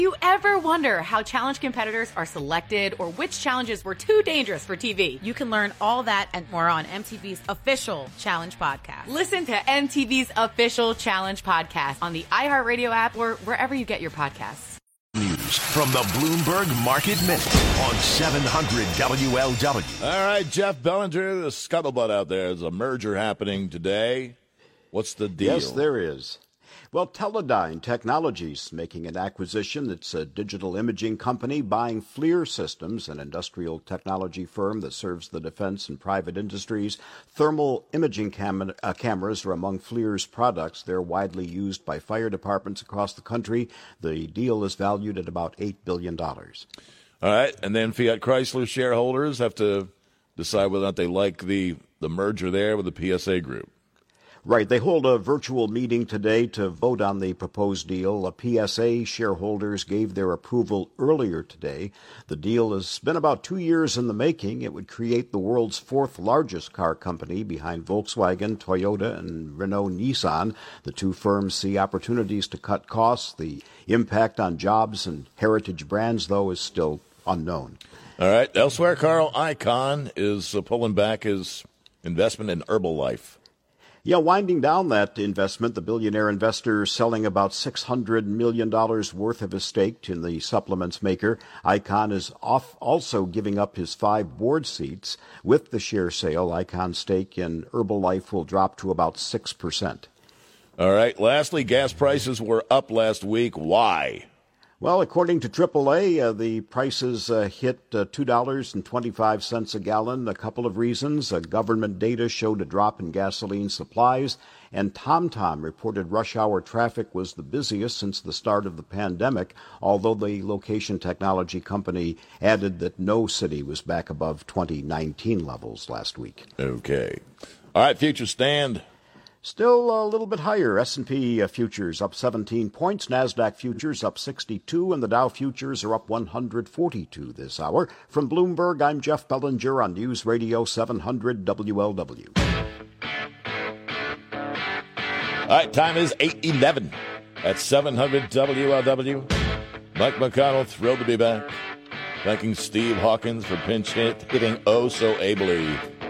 You ever wonder how challenge competitors are selected or which challenges were too dangerous for TV? You can learn all that and more on MTV's official Challenge Podcast. Listen to MTV's official Challenge Podcast on the iHeartRadio app or wherever you get your podcasts. News from the Bloomberg Market Minute on 700 WLW. All right, Jeff Bellinger, the scuttlebutt out there. There's a merger happening today. What's the deal? Yes, there is. Well, Teledyne Technologies making an acquisition. It's a digital imaging company buying FLIR Systems, an industrial technology firm that serves the defense and private industries. Thermal imaging cameras are among FLIR's products. They're widely used by fire departments across the country. The deal is valued at about $8 billion. All right, and then Fiat Chrysler shareholders have to decide whether or not they like the merger there with the PSA Group. Right. They hold a virtual meeting today to vote on the proposed deal. PSA shareholders gave their approval earlier today. The deal has been about 2 years in the making. It would create the world's fourth largest car company behind Volkswagen, Toyota, and Renault-Nissan. The two firms see opportunities to cut costs. The impact on jobs and heritage brands, though, is still unknown. All right. Elsewhere, Carl Icahn is pulling back his investment in Herbalife. Yeah, winding down that investment, the billionaire investor selling about $600 million worth of his stake in the supplements maker. Icahn is also giving up his 5 board seats. With the share sale, Icahn's stake in Herbalife will drop to about 6%. All right. Lastly, gas prices were up last week. Why? Well, according to AAA, the prices hit $2.25 a gallon. A couple of reasons. Government data showed a drop in gasoline supplies, and TomTom reported rush hour traffic was the busiest since the start of the pandemic, although the location technology company added that no city was back above 2019 levels last week. Okay. All right, futures stand. Still a little bit higher. S&P futures up 17 points. NASDAQ futures up 62, and the Dow futures are up 142 this hour. From Bloomberg, I'm Jeff Bellinger on News Radio 700 WLW. All right, time is 8:11 at 700 WLW. Mike McConnell, thrilled to be back. Thanking Steve Hawkins for pinch hitting so ably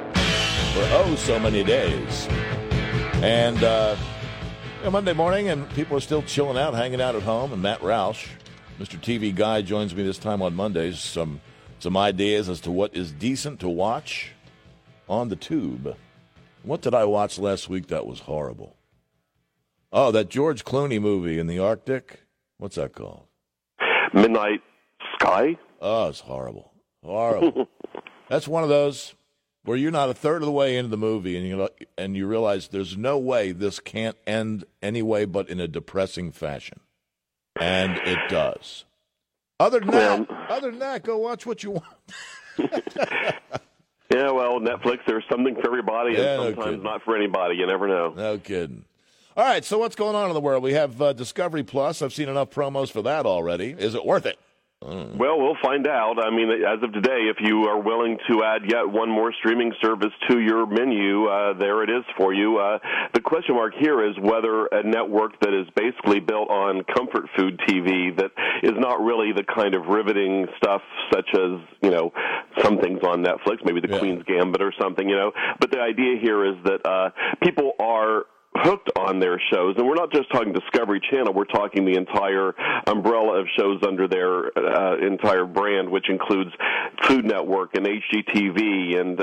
for so many days. And Monday morning, and people are still chilling out, hanging out at home. And Matt Roush, Mr. TV Guy, joins me this time on Mondays. Some ideas as to what is decent to watch on the tube. What did I watch last week that was horrible? Oh, that George Clooney movie in the Arctic. What's that called? Midnight Sky? Oh, it's horrible. Horrible. That's one of those where you're not a third of the way into the movie and you realize there's no way this can't end anyway but in a depressing fashion. And it does. Other than that, go watch what you want. Yeah, well, Netflix, there's something for everybody and sometimes not for anybody. You never know. No kidding. All right, so what's going on in the world? We have Discovery Plus. I've seen enough promos for that already. Is it worth it? Well, we'll find out. I mean, as of today, if you are willing to add yet one more streaming service to your menu, there it is for you. The question mark here is whether a network that is basically built on comfort food TV that is not really the kind of riveting stuff such as, some things on Netflix, maybe the Queen's Gambit or something, But the idea here is that people are hooked on their shows, and we're not just talking Discovery Channel, we're talking the entire umbrella of shows under their entire brand, which includes Food Network and HGTV and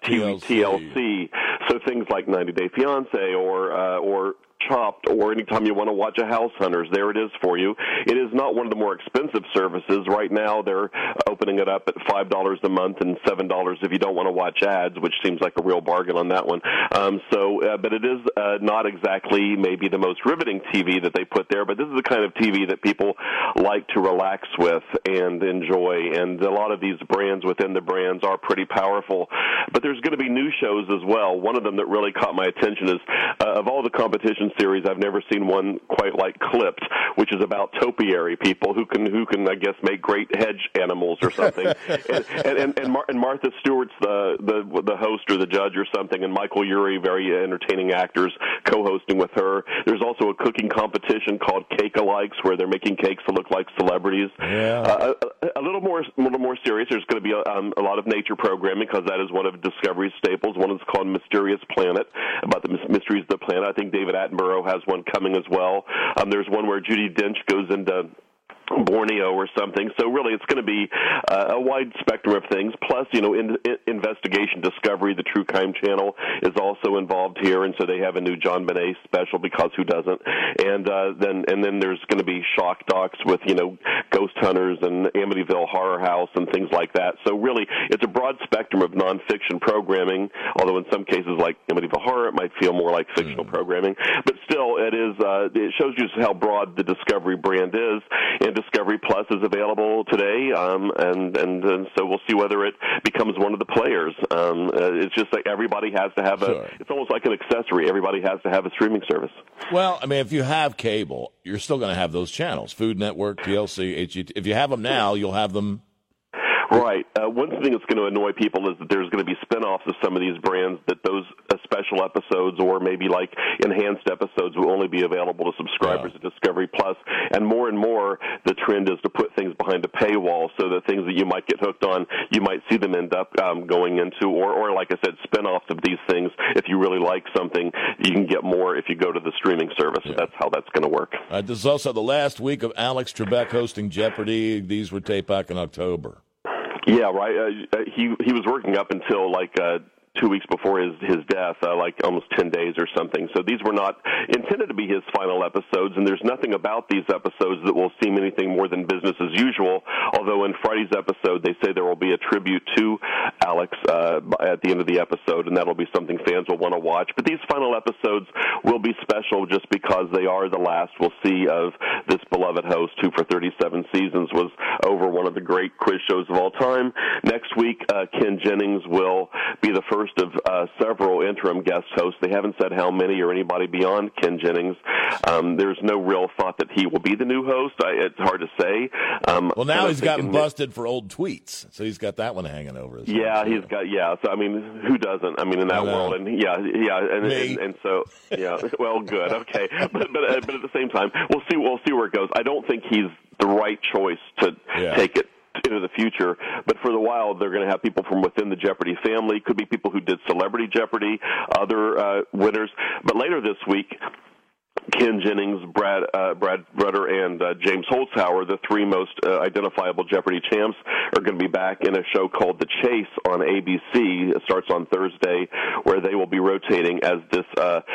TLC. So things like 90 Day Fiancé or Chopped, or anytime you want to watch a House Hunters, there it is for you. It is not one of the more expensive services. Right now, they're opening it up at $5 a month and $7 if you don't want to watch ads, which seems like a real bargain on that one. But it is not exactly maybe the most riveting TV that they put there, but this is the kind of TV that people like to relax with and enjoy. And a lot of these brands within the brands are pretty powerful. But there's going to be new shows as well. One of them that really caught my attention is of all the competition series, I've never seen one quite like Clipped, which is about topiary people who can I guess make great hedge animals or something. and Martha Stewart's the host or the judge or something, and Michael Urie, very entertaining actors, co-hosting with her. There's also a cooking competition called Cake-alikes, where they're making cakes that look like celebrities. Yeah. A little more serious. There's going to be a lot of nature programming, because that is one of Discovery's staples. One is called Mysterious Planet, about the mysteries of the planet. I think David Attenborough has one coming as well. There's one where Judi Dench goes into Borneo or something. So really, it's going to be a wide spectrum of things. Plus, Investigation Discovery, the True Crime Channel, is also involved here, and so they have a new John Bonet special, because who doesn't? And then there's going to be shock docs with ghost hunters and Amityville Horror House and things like that. So really, it's a broad spectrum of nonfiction programming. Although in some cases, like Amityville Horror, it might feel more like fictional programming. But still, it is. It shows you how broad the Discovery brand is. And Discovery Plus is available today, and so we'll see whether it becomes one of the players. It's just like everybody has to have it's almost like an accessory. Everybody has to have a streaming service. Well, I mean, if you have cable, you're still going to have those channels, Food Network, TLC, HGT. If you have them now, you'll have them. Right. One thing that's going to annoy people is that there's going to be spinoffs of some of these brands, that those special episodes or maybe like enhanced episodes will only be available to subscribers of Discovery Plus. And more, the trend is to put things behind a paywall, so that things that you might get hooked on, you might see them end up going into, or like I said, spinoffs of these things. If you really like something, you can get more if you go to the streaming service. Yeah. So that's how that's going to work. This is also the last week of Alex Trebek hosting Jeopardy. These were taped back in October. Yeah, right. He was working up until 2 weeks before his death, like almost 10 days or something. So these were not intended to be his final episodes, and there's nothing about these episodes that will seem anything more than business as usual, although in Friday's episode they say there will be a tribute to Alex at the end of the episode, and that'll be something fans will want to watch. But these final episodes will be special just because they are the last we'll see of this beloved host, who for 37 seasons was over one of the great quiz shows of all time. Next week, Ken Jennings will be the first of several interim guest hosts. They haven't said how many or anybody beyond Ken Jennings. There's no real thought that he will be the new host. It's hard to say. Well, now he's gotten busted for old tweets, so he's got that one hanging over his head. He's got, So, I mean, who doesn't? I mean, in that world. And and so, well, good. Okay. But at the same time, we'll see where it goes. I don't think he's the right choice to take it into the future, but for the while they're going to have people from within the Jeopardy family. Could be people who did Celebrity Jeopardy, other winners. But later this week, Ken Jennings, Brad Rutter, and James Holzhauer, the three most identifiable Jeopardy champs, are going to be back in a show called The Chase on ABC. It starts on Thursday, where they will be rotating as this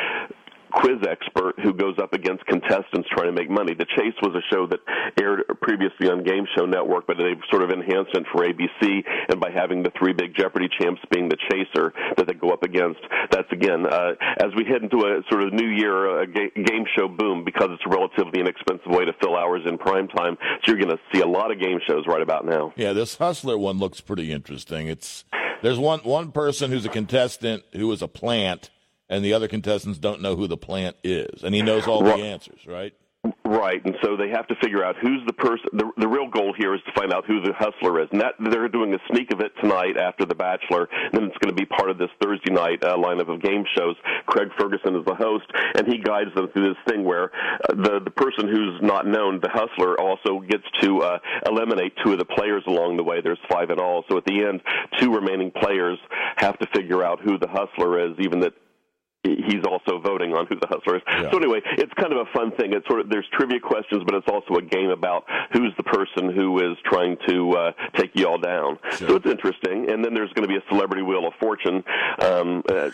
quiz expert who goes up against contestants trying to make money. The Chase was a show that aired previously on Game Show Network, but they've sort of enhanced it for ABC, and by having the three big Jeopardy champs being the chaser that they go up against, that's, again, as we head into a sort of new year, a game show boom, because it's a relatively inexpensive way to fill hours in prime time, so you're going to see a lot of game shows right about now. Yeah, this Hustler one looks pretty interesting. There's one person who's a contestant who is a plant, and the other contestants don't know who the plant is, and he knows all the answers, right? Right, and so they have to figure out who's the person. The real goal here is to find out who the hustler is, and they're doing a sneak of it tonight after The Bachelor, and then it's going to be part of this Thursday night lineup of game shows. Craig Ferguson is the host, and he guides them through this thing where the person who's not known, the hustler, also gets to eliminate two of the players along the way. There's 5 in all, so at the end, 2 remaining players have to figure out who the hustler is, even that he's also voting on who the hustler is. Yeah. So anyway, it's kind of a fun thing. It's sort of, there's trivia questions, but it's also a game about who's the person who is trying to take you all down. Sure. So it's interesting. And then there's going to be a Celebrity Wheel of Fortune. That's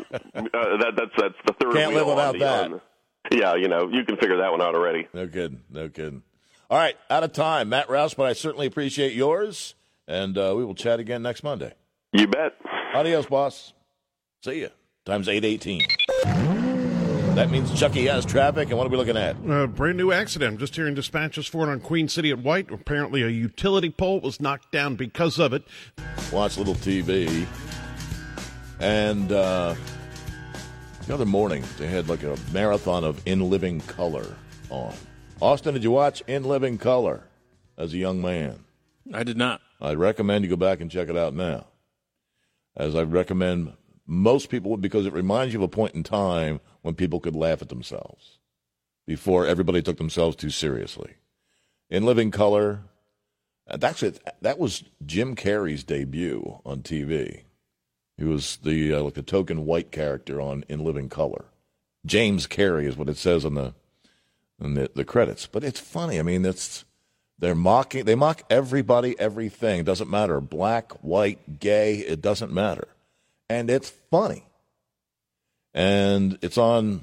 the third. Can't wheel live without that. Yeah, you can figure that one out already. No kidding. All right, out of time, Matt Rouse, but I certainly appreciate yours, and we will chat again next Monday. You bet. Adios, boss. See ya. Time's 8:18. That means Chucky has traffic, and what are we looking at? Brand new accident. I'm just hearing dispatches for it on Queen City at White. Apparently a utility pole was knocked down because of it. Watch a little TV. And the other morning, they had like a marathon of In Living Color on. Austin, did you watch In Living Color as a young man? I did not. I recommend you go back and check it out now, as I recommend most people would, because it reminds you of a point in time when people could laugh at themselves before everybody took themselves too seriously. In Living Color, that was Jim Carrey's debut on TV. He was the like the token white character In Living Color. James Carrey is what it says on the credits. But it's funny. I mean, they mock everybody, everything. It doesn't matter. Black, white, gay, it doesn't matter. And it's funny. And it's on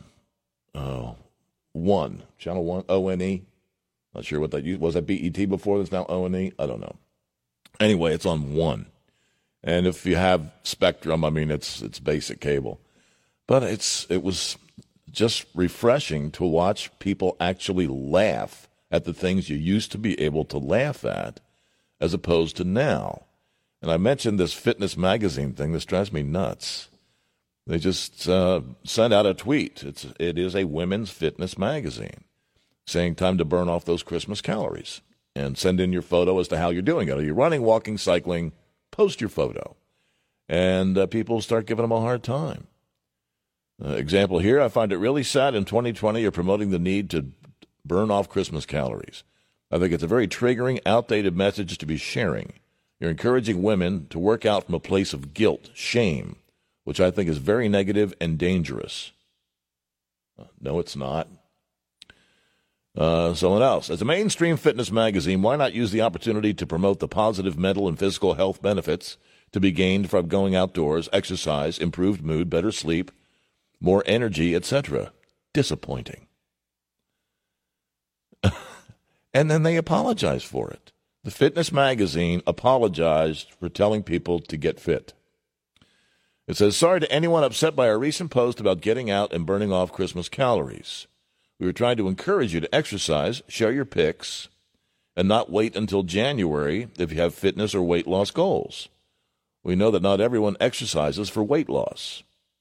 One, Channel 1, O-N-E. Not sure what that was. That BET before? That's now O&E? I don't know. Anyway, it's on One. And if you have Spectrum, I mean, it's basic cable. But it was just refreshing to watch people actually laugh at the things you used to be able to laugh at as opposed to now. And I mentioned this fitness magazine thing. This drives me nuts. They just sent out a tweet. It is a women's fitness magazine saying time to burn off those Christmas calories. And send in your photo as to how you're doing it. Are you running, walking, cycling? Post your photo. And people start giving them a hard time. Example here, I find it really sad in 2020 you're promoting the need to burn off Christmas calories. I think it's a very triggering, outdated message to be sharing. You're encouraging women to work out from a place of guilt, shame, which I think is very negative and dangerous. No, it's not. Someone else. As a mainstream fitness magazine, why not use the opportunity to promote the positive mental and physical health benefits to be gained from going outdoors, exercise, improved mood, better sleep, more energy, etc.? Disappointing. And then they apologize for it. The fitness magazine apologized for telling people to get fit. It says, sorry to anyone upset by our recent post about getting out and burning off Christmas calories. We were trying to encourage you to exercise, share your pics, and not wait until January if you have fitness or weight loss goals. We know that not everyone exercises for weight loss.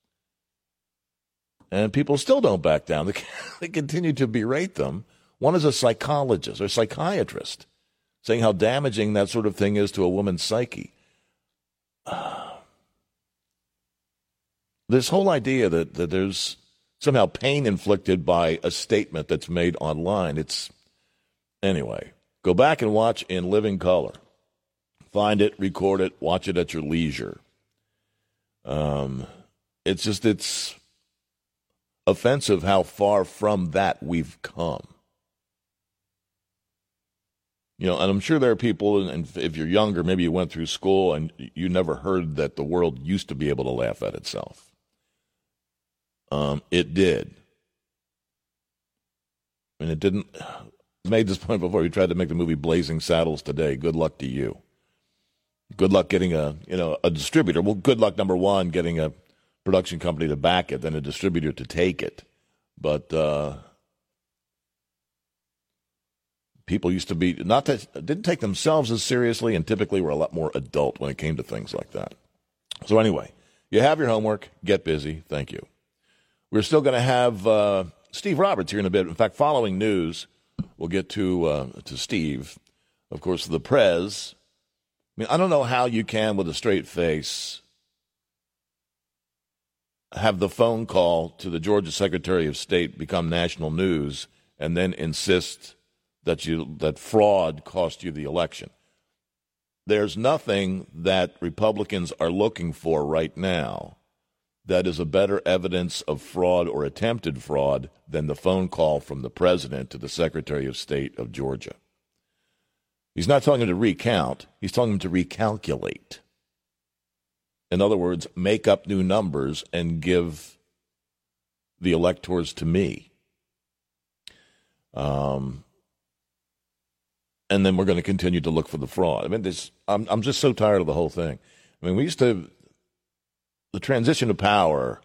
And people still don't back down. They continue to berate them. One is a psychologist or psychiatrist saying how damaging that sort of thing is to a woman's psyche. This whole idea that there's somehow pain inflicted by a statement that's made online. Anyway, go back and watch In Living Color. Find it, record it, watch it at your leisure. It's offensive how far from that we've come. You know, and I'm sure there are people, and if you're younger, maybe you went through school and you never heard that the world used to be able to laugh at itself. It did. And it didn't. I made this point before. You tried to make the movie Blazing Saddles today. Good luck to you. Good luck getting a distributor. Well, good luck, number one, getting a production company to back it, then a distributor to take it. But people used to be didn't take themselves as seriously, and typically were a lot more adult when it came to things like that. So anyway, you have your homework. Get busy. Thank you. We're still going to have Steve Roberts here in a bit. In fact, following news, we'll get to Steve. Of course, the Prez. I mean, I don't know how you can, with a straight face, have the phone call to the Georgia Secretary of State become national news and then insist that fraud cost you the election. There's nothing that Republicans are looking for right now that is a better evidence of fraud or attempted fraud than the phone call from the president to the Secretary of State of Georgia. He's not telling him to recount. He's telling him to recalculate. In other words, make up new numbers and give the electors to me. And then we're going to continue to look for the fraud. I mean, I'm just so tired of the whole thing. I mean, the transition of power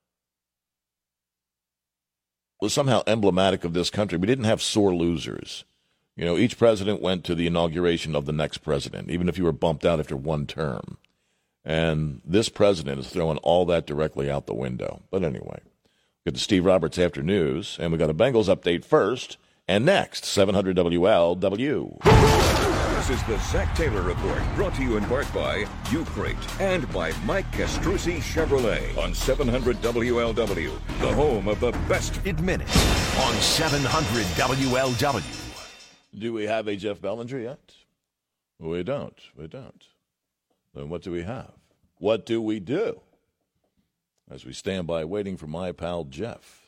was somehow emblematic of this country. We didn't have sore losers. You know, each president went to the inauguration of the next president, even if you were bumped out after one term. And this president is throwing all that directly out the window. But anyway, get to Steve Roberts after news, and we got a Bengals update first and next. 700 WLW. This is the Zach Taylor Report, brought to you in part by Ucrate and by Mike Castrucci Chevrolet on 700 WLW, the home of the best in minutes on 700 WLW. Do we have a Jeff Bellinger yet? We don't. Then what do we have? What do we do? As we stand by waiting for my pal Jeff.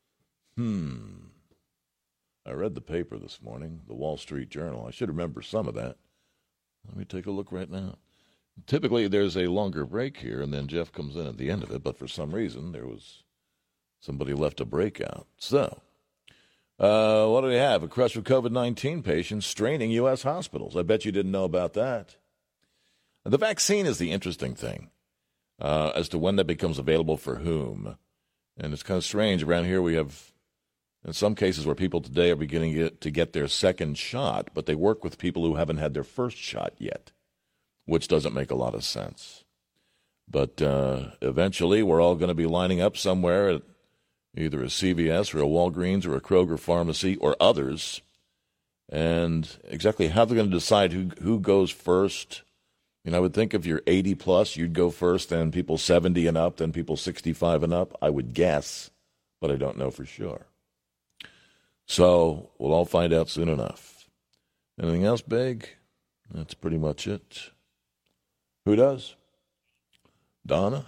I read the paper this morning, the Wall Street Journal. I should remember some of that. Let me take a look right now. Typically, there's a longer break here, and then Jeff comes in at the end of it, but for some reason, somebody left a break out. So, what do we have? A crush of COVID-19 patients straining U.S. hospitals. I bet you didn't know about that. The vaccine is the interesting thing as to when that becomes available for whom. And it's kind of strange. Around here we have, in some cases, where people today are beginning to get their second shot, but they work with people who haven't had their first shot yet, which doesn't make a lot of sense. But eventually we're all going to be lining up somewhere at either a CVS or a Walgreens or a Kroger pharmacy or others. And exactly how they're going to decide who goes first. I would think if you're 80 plus, you'd go first, then people 70 and up, then people 65 and up. I would guess, but I don't know for sure. So we'll all find out soon enough. Anything else big? That's pretty much it. Who does? Donna?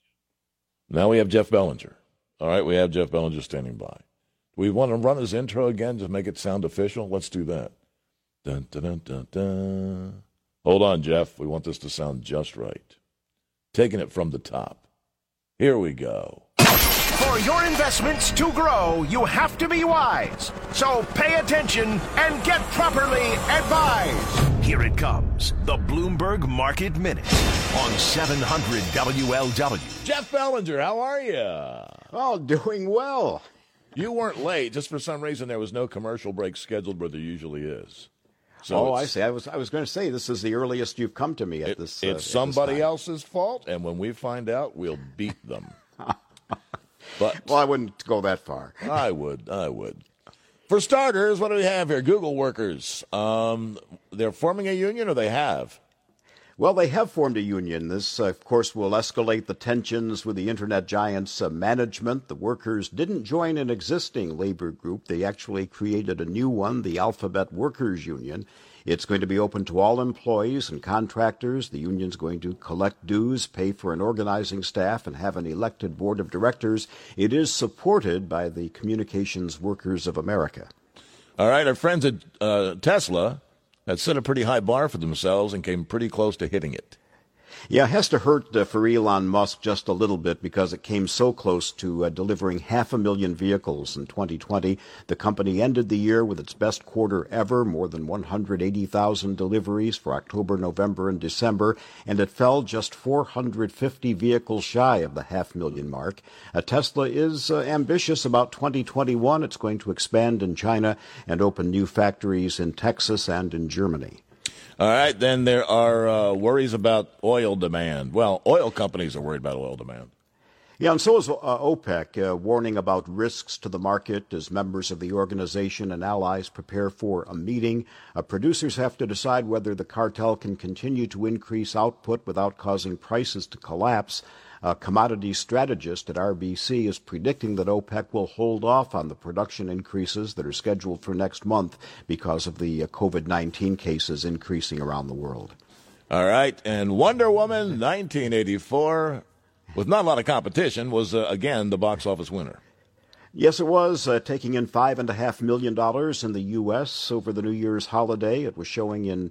Now we have Jeff Bellinger. All right, we have Jeff Bellinger standing by. We want to run his intro again, just make it sound official? Let's do that. Dun, dun, dun, dun, dun. Hold on, Jeff. We want this to sound just right. Taking it from the top. Here we go. For your investments to grow, you have to be wise. So pay attention and get properly advised. Here it comes, the Bloomberg Market Minute on 700 WLW. Jeff Bellinger, how are you? Oh, doing well. You weren't late. Just for some reason, there was no commercial break scheduled where there usually is. So I see. I was going to say, this is the earliest you've come to me at this. It's somebody else's fault, and when we find out, we'll beat them. But well, I wouldn't go that far. I would. For starters, what do we have here? Google workers. They're forming a union, or they have? Well, they have formed a union. This, of course, will escalate the tensions with the Internet giant's management. The workers didn't join an existing labor group. They actually created a new one, the Alphabet Workers Union. It's going to be open to all employees and contractors. The union's going to collect dues, pay for an organizing staff, and have an elected board of directors. It is supported by the Communications Workers of America. All right, our friends at Tesla had set a pretty high bar for themselves and came pretty close to hitting it. Yeah, it has to hurt for Elon Musk just a little bit because it came so close to delivering 500,000 vehicles in 2020. The company ended the year with its best quarter ever, more than 180,000 deliveries for October, November, and December, and it fell just 450 vehicles shy of the 500,000 mark. Tesla is ambitious about 2021. It's going to expand in China and open new factories in Texas and in Germany. All right, then there are worries about oil demand. Well, oil companies are worried about oil demand. Yeah, and so is OPEC, warning about risks to the market as members of the organization and allies prepare for a meeting. Producers have to decide whether the cartel can continue to increase output without causing prices to collapse. A commodity strategist at RBC is predicting that OPEC will hold off on the production increases that are scheduled for next month because of the COVID-19 cases increasing around the world. All right, and Wonder Woman 1984, with not a lot of competition, was again the box office winner. Yes, it was, taking in $5.5 million in the U.S. over the New Year's holiday. It was showing in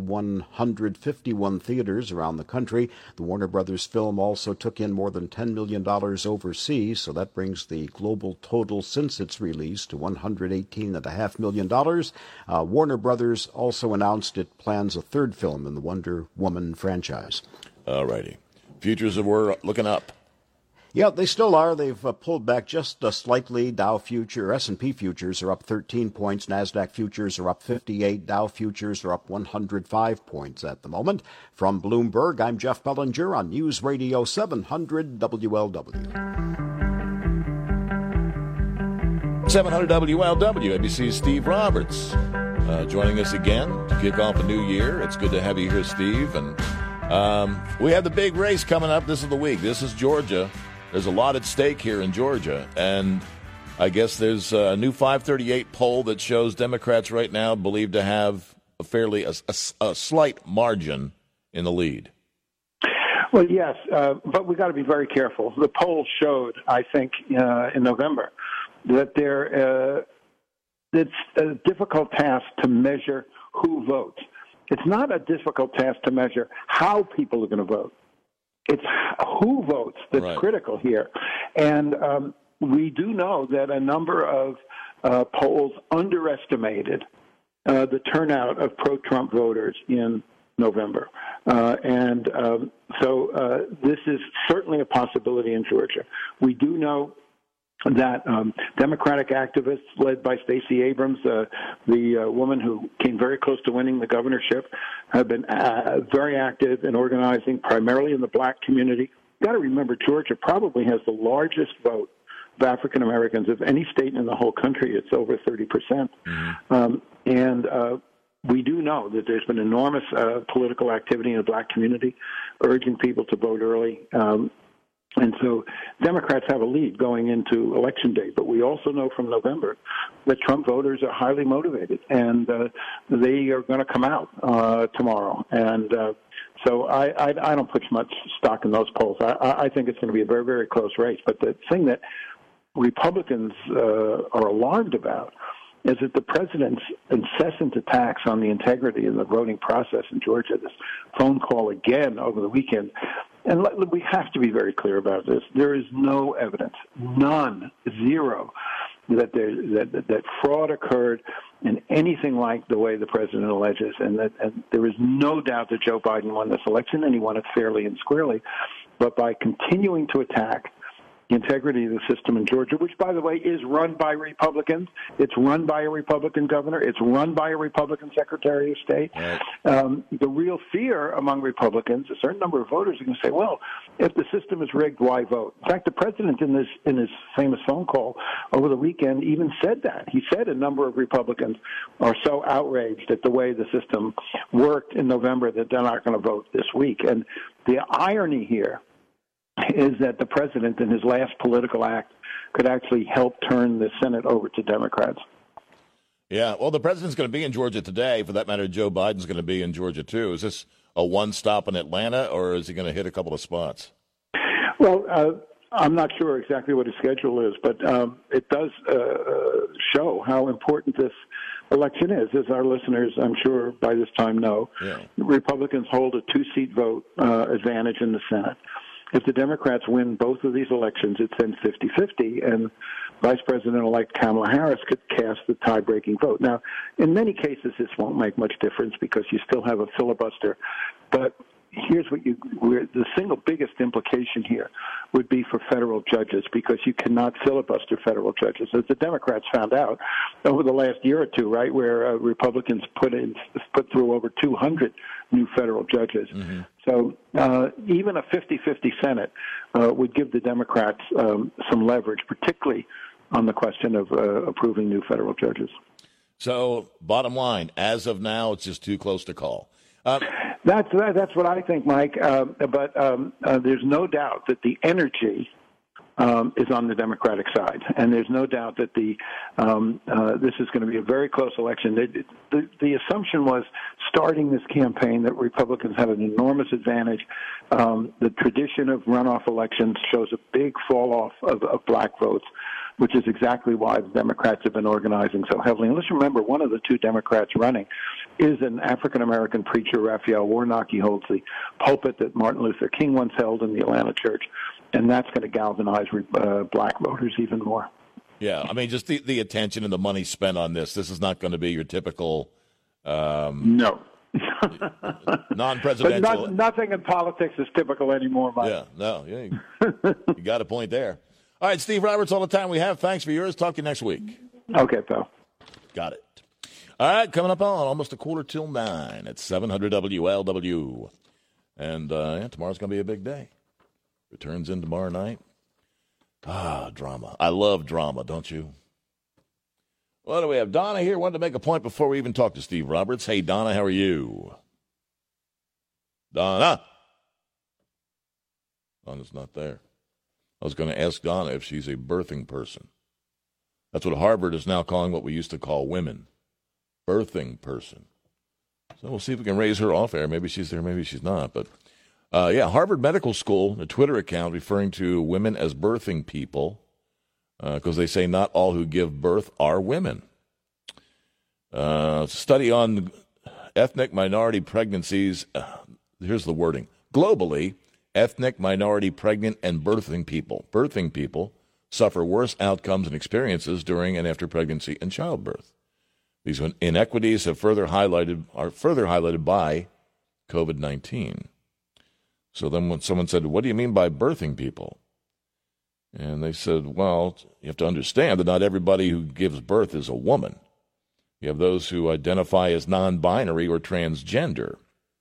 2,151 theaters around the country. The Warner Brothers film also took in more than $10 million overseas, so that brings the global total since its release to $118.5 million. Warner Brothers also announced it plans a third film in the Wonder Woman franchise. All righty. Futures were looking up. Yeah, they still are. They've pulled back just slightly. Dow future, S&P futures are up 13 points. NASDAQ futures are up 58. Dow futures are up 105 points at the moment. From Bloomberg, I'm Jeff Bellinger on News Radio 700 WLW. 700 WLW, ABC's Steve Roberts. joining us again to kick off a new year. It's good to have you here, Steve. And we have the big race coming up. This is the week. This is Georgia. There's a lot at stake here in Georgia. And I guess there's a new 538 poll that shows Democrats right now believed to have a slight margin in the lead. Well, yes, but we got to be very careful. The poll showed, I think, in November that it's a difficult task to measure who votes. It's not a difficult task to measure how people are going to vote. It's who votes that's critical here. And we do know that a number of polls underestimated the turnout of pro-Trump voters in November. So this is certainly a possibility in Georgia. We do know that Democratic activists led by Stacey Abrams, the woman who came very close to winning the governorship, have been very active in organizing primarily in the black community. You've got to remember, Georgia probably has the largest vote of African Americans of any state in the whole country. It's over 30%. We do know that there's been enormous political activity in the black community, urging people to vote early. And so Democrats have a lead going into Election Day. But we also know from November that Trump voters are highly motivated, and they are going to come out tomorrow. And so I don't put much stock in those polls. I think it's going to be a very, very close race. But the thing that Republicans are alarmed about is that the president's incessant attacks on the integrity of the voting process in Georgia, this phone call again over the weekend, and we have to be very clear about this. There is no evidence, none, zero, that fraud occurred in anything like the way the president alleges, and there is no doubt that Joe Biden won this election, and he won it fairly and squarely. But by continuing to attack the integrity of the system in Georgia, which, by the way, is run by Republicans. It's run by a Republican governor. It's run by a Republican Secretary of State. Right. The real fear among Republicans, a certain number of voters are going to say, well, if the system is rigged, why vote? In fact, the president in his famous phone call over the weekend even said that. He said a number of Republicans are so outraged at the way the system worked in November that they're not going to vote this week. And the irony here is that the president, in his last political act, could actually help turn the Senate over to Democrats. Yeah, well, the president's going to be in Georgia today. For that matter, Joe Biden's going to be in Georgia, too. Is this a one-stop in Atlanta, or is he going to hit a couple of spots? Well, I'm not sure exactly what his schedule is, but it does show how important this election is. As our listeners, I'm sure, by this time know, Republicans hold a two-seat vote advantage in the Senate. If the Democrats win both of these elections, it's then 50-50, and Vice President-elect Kamala Harris could cast the tie-breaking vote. Now, in many cases, this won't make much difference because you still have a filibuster. But here's the single biggest implication here would be for federal judges, because you cannot filibuster federal judges. As the Democrats found out over the last year or two, right, where Republicans put through over 200 new federal judges. Mm-hmm. So even a 50-50 Senate would give the Democrats some leverage, particularly on the question of approving new federal judges. So bottom line, as of now, it's just too close to call. That's what I think, Mike. But there's no doubt that the energy is on the Democratic side, and there's no doubt that this is going to be a very close election. The assumption was, starting this campaign, that Republicans have an enormous advantage. The tradition of runoff elections shows a big fall-off of black votes, which is exactly why the Democrats have been organizing so heavily. And let's remember, one of the two Democrats running is an African-American preacher, Raphael Warnock. He holds the pulpit that Martin Luther King once held in the Atlanta church, and that's going to galvanize black voters even more. Yeah, I mean, just the attention and the money spent on this. This is not going to be your typical no. non-presidential. But nothing in politics is typical anymore, Mike. Yeah, no, you got a point there. All right, Steve Roberts, all the time we have. Thanks for yours. Talk to you next week. Okay, pal. Got it. All right, coming up on almost 8:45 at 700 WLW. And tomorrow's going to be a big day. Returns in tomorrow night. Drama. I love drama, don't you? What do we have? Donna here. Wanted to make a point before we even talk to Steve Roberts. Hey, Donna, how are you? Donna. Donna's not there. I was going to ask Donna if she's a birthing person. That's what Harvard is now calling what we used to call women. Birthing person. So we'll see if we can raise her off air. Maybe she's there, maybe she's not. But, Harvard Medical School, a Twitter account referring to women as birthing people, because they say not all who give birth are women. Study on ethnic minority pregnancies. Here's the wording. Globally, ethnic minority pregnant and birthing people suffer worse outcomes and experiences during and after pregnancy and childbirth. These inequities are further highlighted by COVID-19. So then when someone said, what do you mean by birthing people? And they said, well, you have to understand that not everybody who gives birth is a woman. You have those who identify as non-binary or transgender.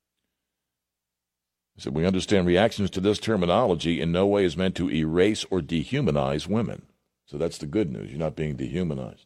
So we understand reactions to this terminology in no way is meant to erase or dehumanize women. So that's the good news. You're not being dehumanized.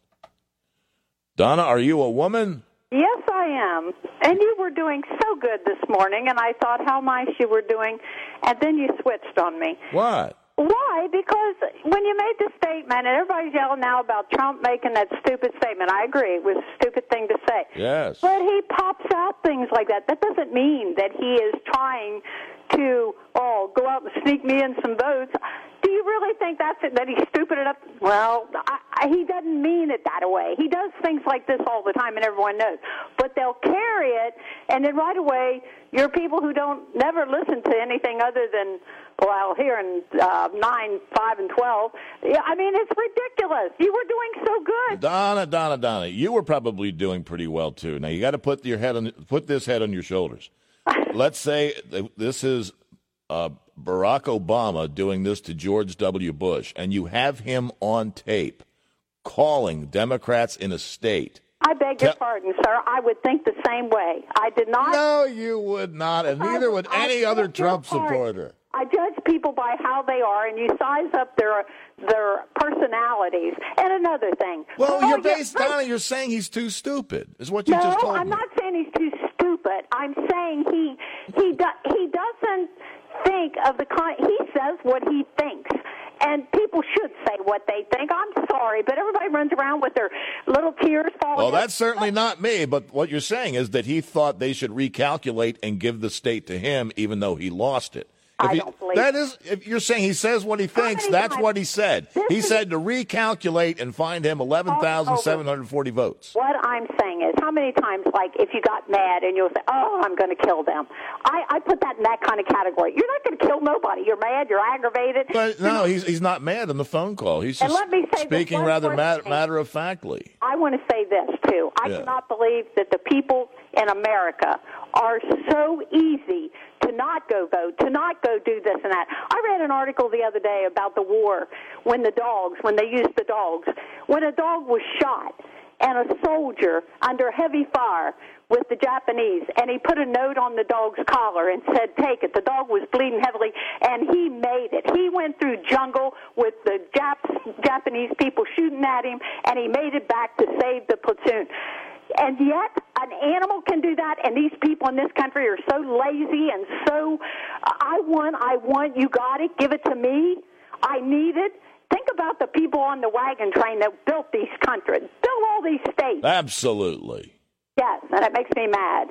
Donna, are you a woman? Yes, I am. And you were doing so good this morning, and I thought how nice you were doing, and then you switched on me. What? Why? Because when you made the statement, and everybody's yelling now about Trump making that stupid statement. I agree. It was a stupid thing to say. Yes. But he pops out things like that. That doesn't mean that he is trying to, go out and sneak me in some votes. Do you really think that's it, that he's stupid enough? Well, he doesn't mean it that way. He does things like this all the time, and everyone knows. But they'll carry it, and then right away, you're people who don't never listen to anything other than, here in 9, 5, and 12. I mean, it's ridiculous. You were doing so good. Donna, you were probably doing pretty well, too. Now, you got to put this head on your shoulders. Let's say this is Barack Obama doing this to George W. Bush, and you have him on tape calling Democrats in a state. I beg your pardon, sir. I would think the same way. I did not. No, you would not, and neither would any other Trump supporter. I judge people by how they are, and you size up their personalities. And another thing. Well, you're saying he's too stupid, is what you just told me. No, I'm not saying he's too stupid. I'm saying he doesn't think of the kind. He says what he thinks. And people should say what they think. I'm sorry, but everybody runs around with their little tears falling. Well, that's certainly not me, but what you're saying is that he thought they should recalculate and give the state to him, even though he lost it. I don't believe that is, if you're saying he says what he thinks, that's what he said. He said to recalculate and find him 11,740 votes. What I'm saying is, how many times, like, if you got mad and you'll say, I'm going to kill them. I put that in that kind of category. You're not going to kill nobody. You're mad. You're aggravated. But no, he's not mad on the phone call. He's just speaking rather matter-of-factly. I want to say this, too. I cannot believe that the people in America are so easy to not go vote, to not go do this and that. I read an article the other day about the war when they used the dogs. When a dog was shot and a soldier under heavy fire with the Japanese, and he put a note on the dog's collar and said, take it. The dog was bleeding heavily, and he made it. He went through jungle with the Japanese people shooting at him, and he made it back to save the platoon. And yet, an animal can do that, and these people in this country are so lazy and so, I want, you got it, give it to me, I need it. Think about the people on the wagon train that built these countries, built all these states. Absolutely. Yes, and it makes me mad.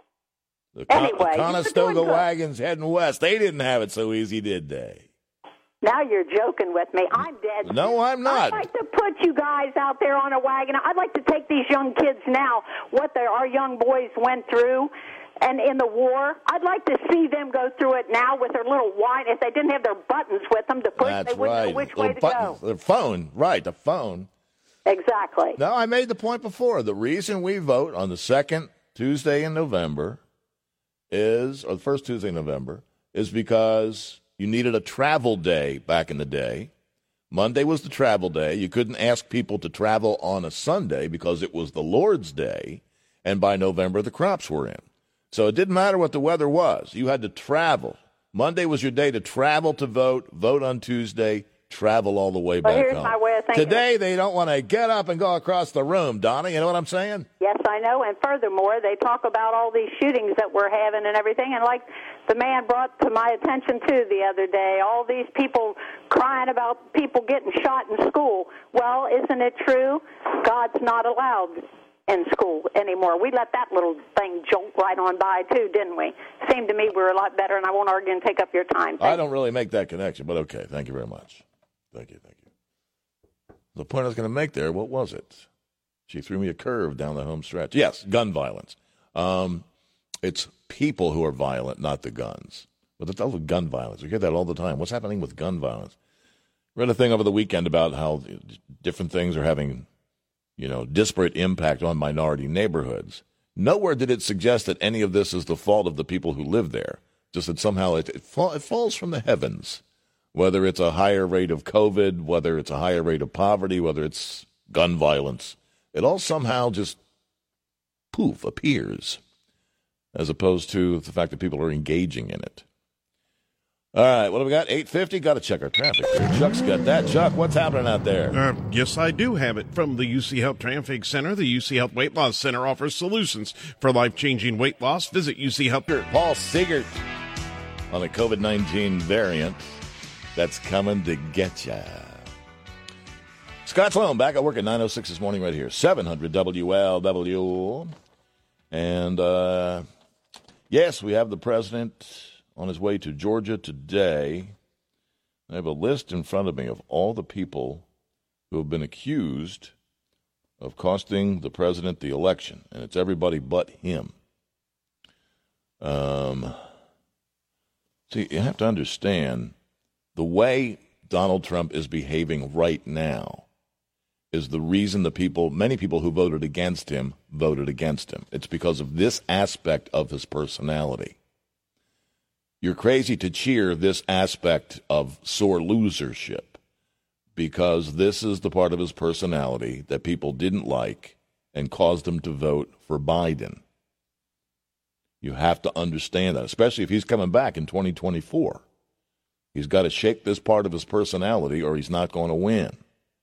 The Conestoga wagons heading west, they didn't have it so easy, did they? Now you're joking with me. I'm dead. No, I'm not. I'd like to put you guys out there on a wagon. I'd like to take these young kids now, what our young boys went through, and in the war. I'd like to see them go through it now with their little wine. If they didn't have their buttons with them to push, they wouldn't know which way to go. The phone, right, the phone. Exactly. No, I made the point before. The reason we vote on the second Tuesday in November or the first Tuesday in November, is because you needed a travel day back in the day. Monday was the travel day. You couldn't ask people to travel on a Sunday because it was the Lord's Day, and by November the crops were in. So it didn't matter what the weather was. You had to travel. Monday was your day to travel to vote on Tuesday, travel all the way back here's home. my way of thinking. Today, they don't want to get up and go across the room, Donna. You know what I'm saying? Yes, I know. And furthermore, they talk about all these shootings that we're having and everything. And like the man brought to my attention, too, the other day, all these people crying about people getting shot in school. Well, isn't it true? God's not allowed in school anymore. We let that little thing jolt right on by, too, didn't we? Seemed to me we were a lot better, and I won't argue and take up your time. I don't really make that connection, but okay. Thank you very much. Thank you. The point I was going to make there, what was it? She threw me a curve down the home stretch. Yes, gun violence. It's people who are violent, not the guns. But it's all the gun violence. We hear that all the time. What's happening with gun violence? Read a thing over the weekend about how different things are having, disparate impact on minority neighborhoods. Nowhere did it suggest that any of this is the fault of the people who live there. Just that somehow it falls from the heavens. Whether it's a higher rate of COVID, whether it's a higher rate of poverty, whether it's gun violence, it all somehow just, poof, appears, as opposed to the fact that people are engaging in it. All right, what do we got? 8:50? Got to check our traffic here. Chuck's got that. Chuck, what's happening out there? Yes, I do have it. From the UC Health Traffic Center, the UC Health Weight Loss Center offers solutions for life-changing weight loss. Visit UC Health. Paul Siegert on the COVID-19 variant that's coming to get ya. Scott Sloan back at work at 9:06 this morning right here. 700 WLW. And, yes, we have the president on his way to Georgia today. I have a list in front of me of all the people who have been accused of costing the president the election, and it's everybody but him. See, you have to understand, the way Donald Trump is behaving right now is the reason many people who voted against him. It's because of this aspect of his personality. You're crazy to cheer this aspect of sore losership because this is the part of his personality that people didn't like and caused them to vote for Biden. You have to understand that, especially if he's coming back in 2024. He's got to shake this part of his personality or he's not going to win.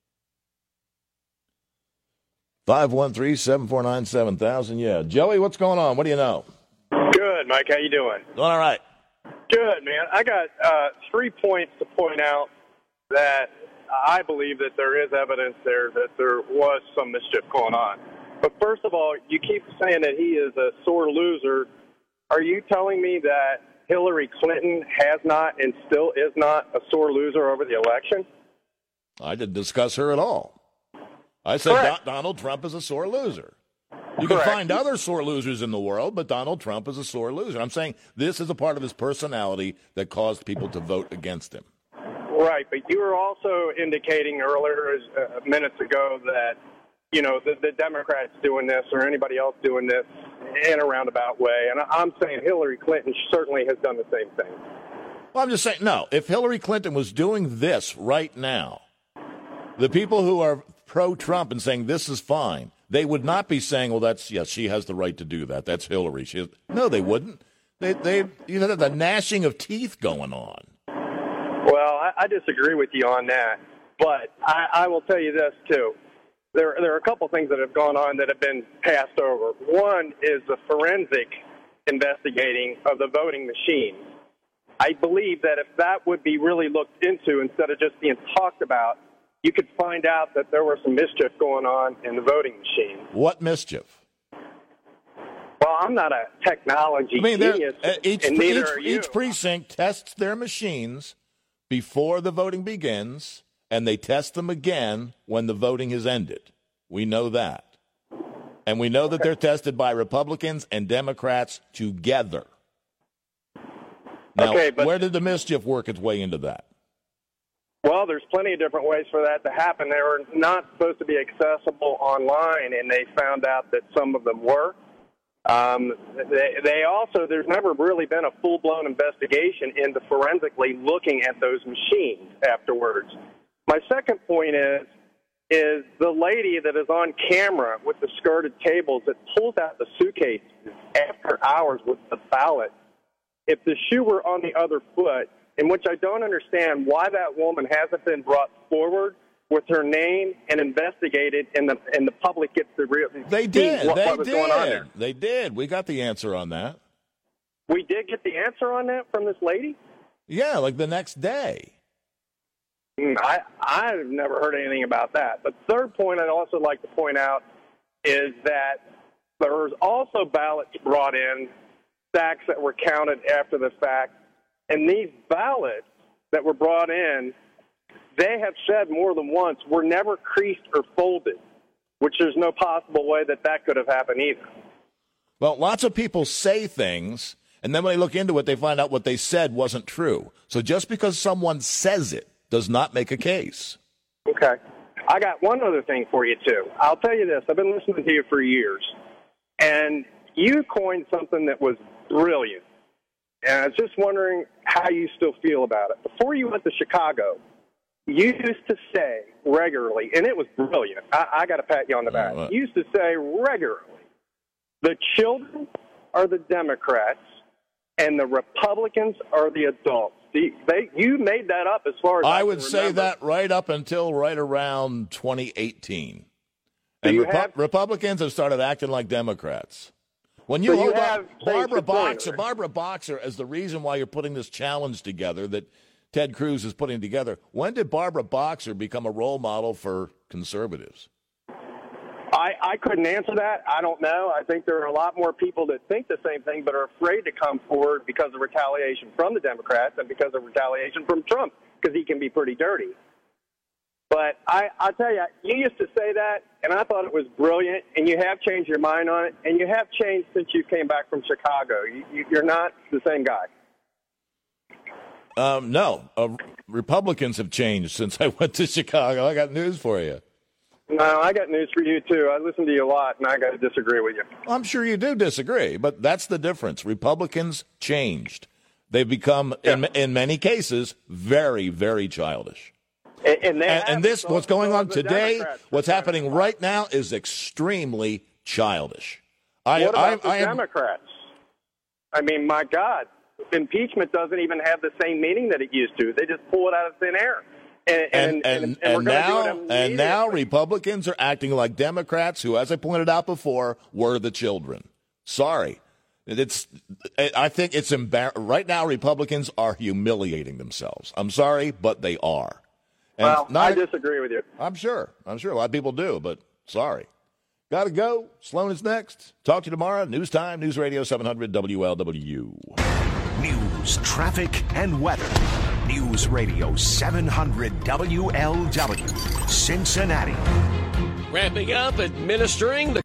513-749-7000. Yeah. Joey, what's going on? What do you know? Good, Mike. How you doing? Doing all right. Good, man. I got 3 points to point out that I believe that there is evidence there that there was some mischief going on. But first of all, you keep saying that he is a sore loser. Are you telling me that Hillary Clinton has not and still is not a sore loser over the election? I didn't discuss her at all. I said Donald Trump is a sore loser. You can find other sore losers in the world, but Donald Trump is a sore loser. I'm saying this is a part of his personality that caused people to vote against him. Right, but you were also indicating earlier, minutes ago, that, the Democrats doing this or anybody else doing this in a roundabout way. And I'm saying Hillary Clinton certainly has done the same thing. Well, I'm just saying, no, if Hillary Clinton was doing this right now, the people who are pro-Trump and saying this is fine, they would not be saying, well, she has the right to do that. That's Hillary. No, they wouldn't. They have the gnashing of teeth going on. Well, I disagree with you on that. But I will tell you this, too. There are a couple things that have gone on that have been passed over. One is the forensic investigating of the voting machines. I believe that if that would be really looked into instead of just being talked about, you could find out that there was some mischief going on in the voting machine. What mischief? Well, I'm not a technology genius, and neither are you. Each precinct tests their machines before the voting begins, and they test them again when the voting has ended. We know that. And we know that they're tested by Republicans and Democrats together. Now, where did the mischief work its way into that? Well, there's plenty of different ways for that to happen. They were not supposed to be accessible online, and they found out that some of them were. They also, there's never really been a full-blown investigation into forensically looking at those machines afterwards. My second point is the lady that is on camera with the skirted tables that pulls out the suitcase after hours with the ballot. If the shoe were on the other foot in which I don't understand why that woman hasn't been brought forward with her name and investigated, and the public gets to They did. What was going on there. They did. We got the answer on that. We did get the answer on that from this lady? Yeah, like the next day. I've never heard anything about that. But third point I'd also like to point out is that there was also ballots brought in, stacks that were counted after the fact, and these ballots that were brought in, they have said more than once, were never creased or folded, which there's no possible way that could have happened either. Well, lots of people say things, and then when they look into it, they find out what they said wasn't true. So just because someone says it does not make a case. Okay. I got one other thing for you, too. I'll tell you this. I've been listening to you for years, and you coined something that was brilliant. And I was just wondering how you still feel about it. Before you went to Chicago, you used to say regularly, and it was brilliant. I got to pat you on the back. You used to say regularly, the children are the Democrats and the Republicans are the adults. You made that up as far as I would say that right up until right around 2018. And Republicans have started acting like Democrats. When you hold up Barbara Boxer as the reason why you're putting this challenge together that Ted Cruz is putting together, when did Barbara Boxer become a role model for conservatives? I couldn't answer that. I don't know. I think there are a lot more people that think the same thing but are afraid to come forward because of retaliation from the Democrats and because of retaliation from Trump, because he can be pretty dirty. But I'll tell you, you used to say that, and I thought it was brilliant, and you have changed your mind on it, and you have changed since you came back from Chicago. You're not the same guy. No. Republicans have changed since I went to Chicago. I got news for you. No, I got news for you, too. I listen to you a lot, and I got to disagree with you. I'm sure you do disagree, but that's the difference. Republicans changed. They've become, in many cases, very, very childish. And this, what's going on today, what's happening right now is extremely childish. What about the Democrats? I mean, my God, impeachment doesn't even have the same meaning that it used to. They just pull it out of thin air. And now Republicans are acting like Democrats who, as I pointed out before, were the children. Sorry. I think it's right now Republicans are humiliating themselves. I'm sorry, but they are. And I disagree with you. I'm sure. A lot of people do, but sorry. Got to go. Sloan is next. Talk to you tomorrow. News Time, News Radio 700 WLW. News, traffic, and weather. News Radio 700 WLW, Cincinnati. Ramping up, administering the